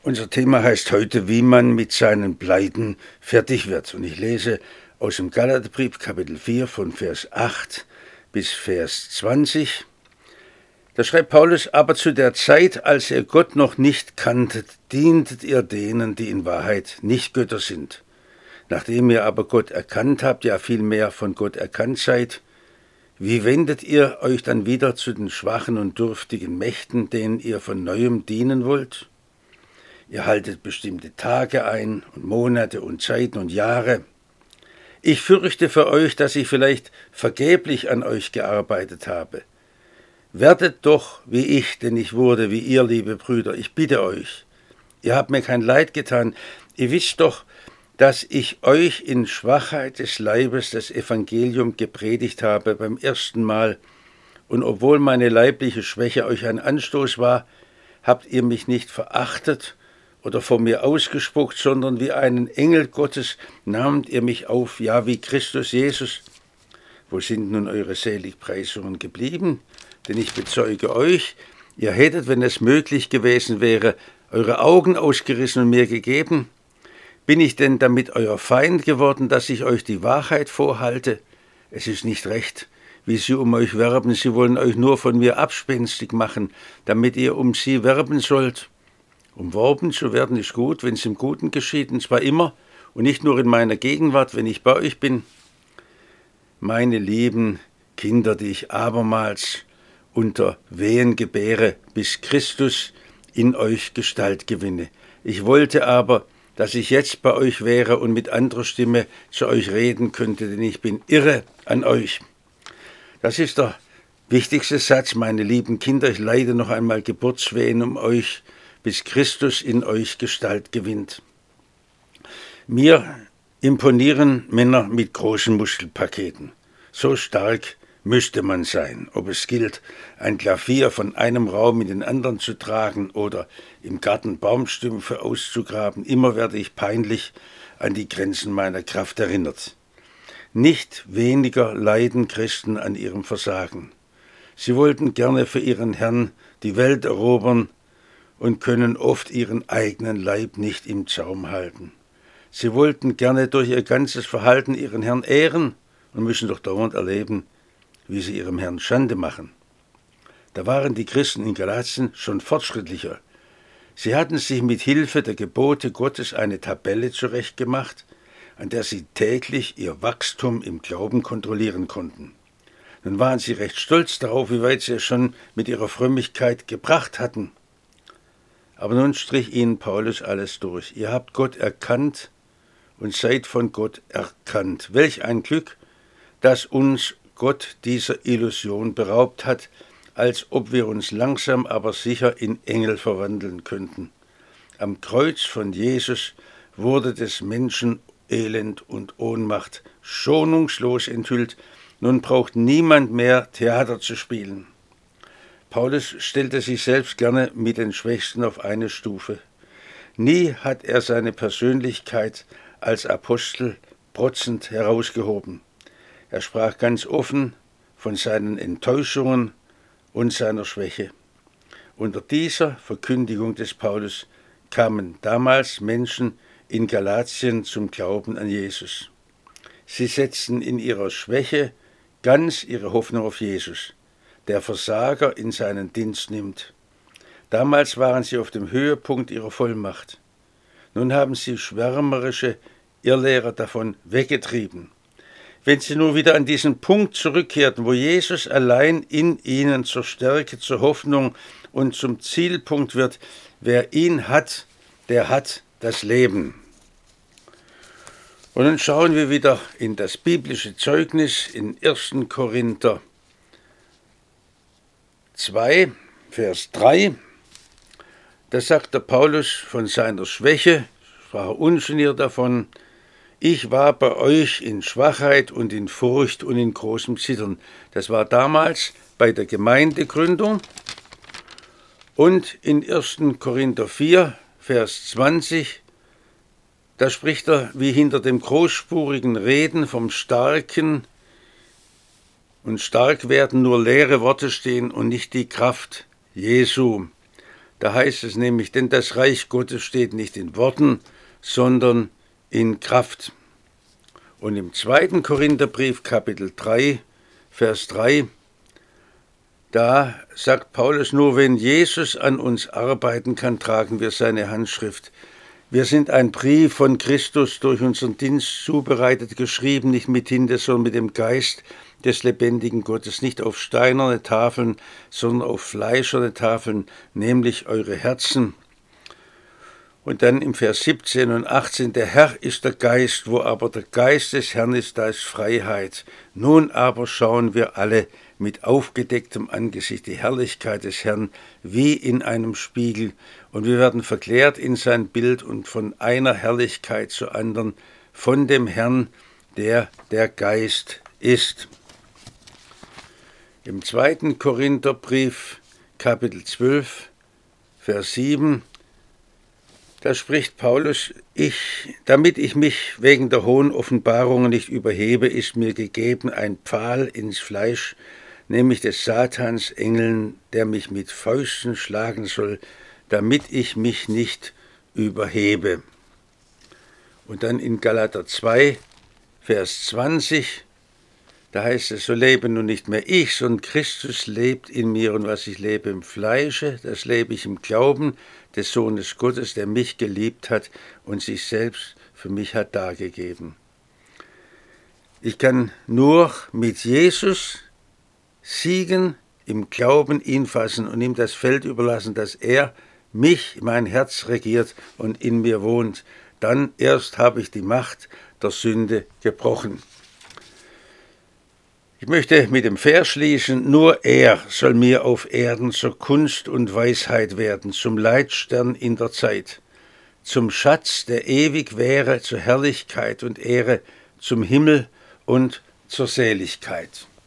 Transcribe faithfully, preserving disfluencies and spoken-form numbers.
Unser Thema heißt heute, wie man mit seinen Pleiten fertig wird. Und ich lese aus dem Galaterbrief Kapitel vier von Vers acht bis Vers zwanzig. Da schreibt Paulus: Aber zu der Zeit, als ihr Gott noch nicht kanntet, dientet ihr denen, die in Wahrheit nicht Götter sind. Nachdem ihr aber Gott erkannt habt, ja vielmehr von Gott erkannt seid, wie wendet ihr euch dann wieder zu den schwachen und dürftigen Mächten, denen ihr von Neuem dienen wollt? Ihr haltet bestimmte Tage ein und Monate und Zeiten und Jahre. Ich fürchte für euch, dass ich vielleicht vergeblich an euch gearbeitet habe. Werdet doch wie ich, denn ich wurde wie ihr, liebe Brüder. Ich bitte euch. Ihr habt mir kein Leid getan. Ihr wisst doch, dass ich euch in Schwachheit des Leibes das Evangelium gepredigt habe beim ersten Mal. Und obwohl meine leibliche Schwäche euch ein Anstoß war, habt ihr mich nicht verachtet oder vor mir ausgespuckt, sondern wie einen Engel Gottes nahmt ihr mich auf, ja wie Christus Jesus. Wo sind nun eure Seligpreisungen geblieben? Denn ich bezeuge euch, ihr hättet, wenn es möglich gewesen wäre, eure Augen ausgerissen und mir gegeben. Bin ich denn damit euer Feind geworden, dass ich euch die Wahrheit vorhalte? Es ist nicht recht, wie sie um euch werben. Sie wollen euch nur von mir abspenstig machen, damit ihr um sie werben sollt. Umworben zu werden ist gut, wenn es im Guten geschieht, und zwar immer und nicht nur in meiner Gegenwart, wenn ich bei euch bin. Meine lieben Kinder, die ich abermals unter Wehen gebäre, bis Christus in euch Gestalt gewinne. Ich wollte aber, dass ich jetzt bei euch wäre und mit anderer Stimme zu euch reden könnte, denn ich bin irre an euch. Das ist der wichtigste Satz, meine lieben Kinder. Ich leide noch einmal Geburtswehen um euch, bis Christus in euch Gestalt gewinnt. Mir imponieren Männer mit großen Muskelpaketen. So stark müsste man sein, ob es gilt, ein Klavier von einem Raum in den anderen zu tragen oder im Garten Baumstümpfe auszugraben. Immer werde ich peinlich an die Grenzen meiner Kraft erinnert. Nicht weniger leiden Christen an ihrem Versagen. Sie wollten gerne für ihren Herrn die Welt erobern und können oft ihren eigenen Leib nicht im Zaum halten. Sie wollten gerne durch ihr ganzes Verhalten ihren Herrn ehren und müssen doch dauernd erleben, wie sie ihrem Herrn Schande machen. Da waren die Christen in Galatien schon fortschrittlicher. Sie hatten sich mit Hilfe der Gebote Gottes eine Tabelle zurechtgemacht, an der sie täglich ihr Wachstum im Glauben kontrollieren konnten. Nun waren sie recht stolz darauf, wie weit sie es schon mit ihrer Frömmigkeit gebracht hatten. Aber nun strich ihnen Paulus alles durch. Ihr habt Gott erkannt und seid von Gott erkannt. Welch ein Glück, dass uns Gott dieser Illusion beraubt hat, als ob wir uns langsam aber sicher in Engel verwandeln könnten. Am Kreuz von Jesus wurde des Menschen Elend und Ohnmacht schonungslos enthüllt. Nun braucht niemand mehr Theater zu spielen. Paulus stellte sich selbst gerne mit den Schwächsten auf eine Stufe. Nie hat er seine Persönlichkeit als Apostel protzend herausgehoben. Er sprach ganz offen von seinen Enttäuschungen und seiner Schwäche. Unter dieser Verkündigung des Paulus kamen damals Menschen in Galatien zum Glauben an Jesus. Sie setzten in ihrer Schwäche ganz ihre Hoffnung auf Jesus, der Versager in seinen Dienst nimmt. Damals waren sie auf dem Höhepunkt ihrer Vollmacht. Nun haben sie schwärmerische Irrlehrer davon weggetrieben. Wenn sie nur wieder an diesen Punkt zurückkehrten, wo Jesus allein in ihnen zur Stärke, zur Hoffnung und zum Zielpunkt wird, wer ihn hat, der hat das Leben. Und nun schauen wir wieder in das biblische Zeugnis in ersten Korinther zwei, Vers drei. Da sagt der Paulus von seiner Schwäche, sprach er ungeniert davon: Ich war bei euch in Schwachheit und in Furcht und in großem Zittern. Das war damals bei der Gemeindegründung. Und in ersten Korinther vier, Vers zwanzig, da spricht er, wie hinter dem großspurigen Reden vom Starken und stark werden nur leere Worte stehen und nicht die Kraft Jesu. Da heißt es nämlich, denn das Reich Gottes steht nicht in Worten, sondern in Kraft. Und im zweiten Korintherbrief, Kapitel drei, Vers drei, da sagt Paulus, nur wenn Jesus an uns arbeiten kann, tragen wir seine Handschrift. Wir sind ein Brief von Christus durch unseren Dienst zubereitet, geschrieben, nicht mit Tinte, sondern mit dem Geist des lebendigen Gottes, nicht auf steinerne Tafeln, sondern auf fleischerne Tafeln, nämlich eure Herzen. Und dann im Vers siebzehn und achtzehn, der Herr ist der Geist, wo aber der Geist des Herrn ist, da ist Freiheit. Nun aber schauen wir alle mit aufgedecktem Angesicht die Herrlichkeit des Herrn wie in einem Spiegel, und wir werden verklärt in sein Bild und von einer Herrlichkeit zur anderen, von dem Herrn, der der Geist ist. Im zweiten Korintherbrief, Kapitel zwölf, Vers sieben, da spricht Paulus, ich, damit ich mich wegen der hohen Offenbarungen nicht überhebe, ist mir gegeben ein Pfahl ins Fleisch, nämlich des Satans Engeln, der mich mit Fäusten schlagen soll, damit ich mich nicht überhebe. Und dann in Galater zwei, Vers zwanzig, da heißt es, so lebe nun nicht mehr ich, sondern Christus lebt in mir, und was ich lebe im Fleische, das lebe ich im Glauben des Sohnes Gottes, der mich geliebt hat und sich selbst für mich hat dargegeben. Ich kann nur mit Jesus siegen, im Glauben ihn fassen und ihm das Feld überlassen, dass er mich, mein Herz regiert und in mir wohnt. Dann erst habe ich die Macht der Sünde gebrochen. Ich möchte mit dem Vers schließen, nur er soll mir auf Erden zur Kunst und Weisheit werden, zum Leitstern in der Zeit, zum Schatz, der ewig wäre, zur Herrlichkeit und Ehre, zum Himmel und zur Seligkeit.